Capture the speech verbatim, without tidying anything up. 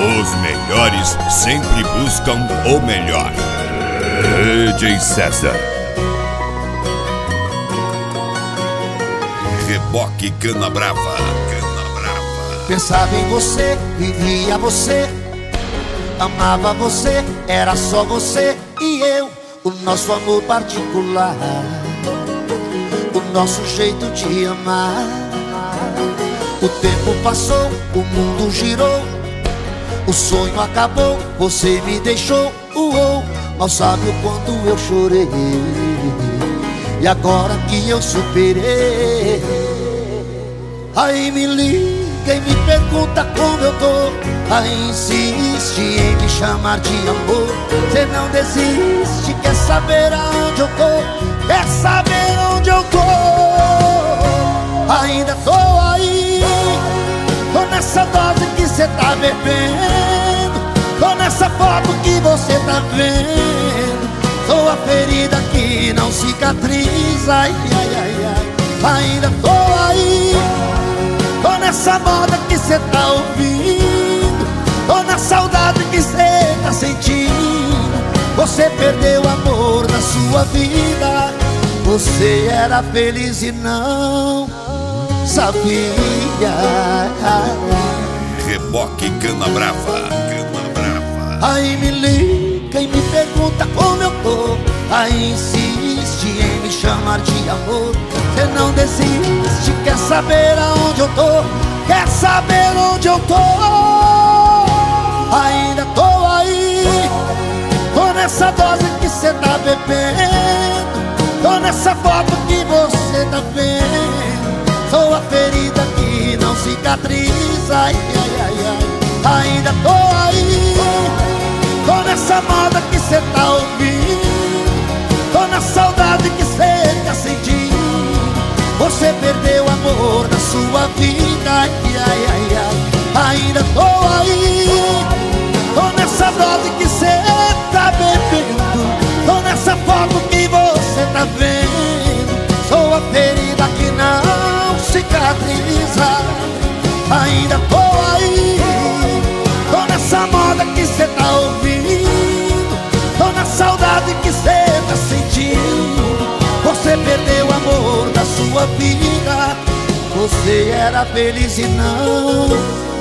Os melhores sempre buscam o melhor. D J César. Reboque Cana Brava. Cana Brava. Pensava em você, vivia você, amava você, era só você e eu. O nosso amor particular, o nosso jeito de amar. O tempo passou, o mundo girou, o sonho acabou, você me deixou. Uou, mal sabe o quanto eu chorei, e agora que eu superei, aí me liga e me pergunta como eu tô. Aí insiste em me chamar de amor. Cê não desiste, quer saber aonde eu tô, quer saber onde eu tô. Ainda tô aí, tô nessa dose que cê tá bebendo, tô nessa foto que você tá vendo. Sou a ferida que não cicatriza, ai, ai, ai, ai. Ainda tô aí, tô nessa moda que cê tá ouvindo, tô na saudade que cê tá sentindo. Você perdeu o amor da sua vida, você era feliz e não sabia. Reboque Cana Brava. Cana Brava. Aí me liga e me pergunta como eu tô, aí insiste em me chamar de amor. Você não desiste, quer saber aonde eu tô, quer saber onde eu tô. Ainda tô aí, tô nessa dose que cê tá bebendo, tô nessa foto que você tá vendo. Sou a ferida que não cicatriza, ai, ai, ai, ai. Ainda tô aí, tô nessa moda que cê tá ouvindo, tô na saudade que cê tá sentindo. Você perdeu o amor da sua vida, ai, ai, ai, ai. Ainda tô aí, tô nessa dose que cê tá bebendo, tô nessa foto que você tá vendo. Sou a ferida que não cicatriza. Ainda tô aí, tô nessa moda que cê tá ouvindo, tô na saudade que cê tá sentindo. Você perdeu o amor da sua vida, você era feliz e não